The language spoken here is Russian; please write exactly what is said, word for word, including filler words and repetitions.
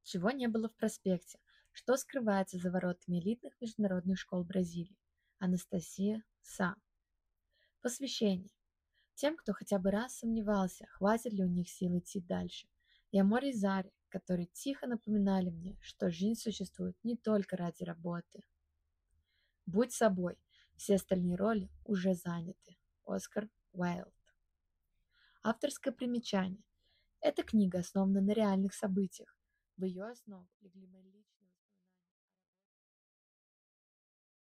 Чего не было в проспекте? Что скрывается за воротами элитных международных школ Бразилии? Анастасия Са. Посвящение. Тем, кто хотя бы раз сомневался, хватит ли у них сил идти дальше. И Амор и Заре, которые тихо напоминали мне, что жизнь существует не только ради работы. Будь собой. Все остальные роли уже заняты. Оскар Уайлд. Авторское примечание. Эта книга основана на реальных событиях. В ее основу легли мои личные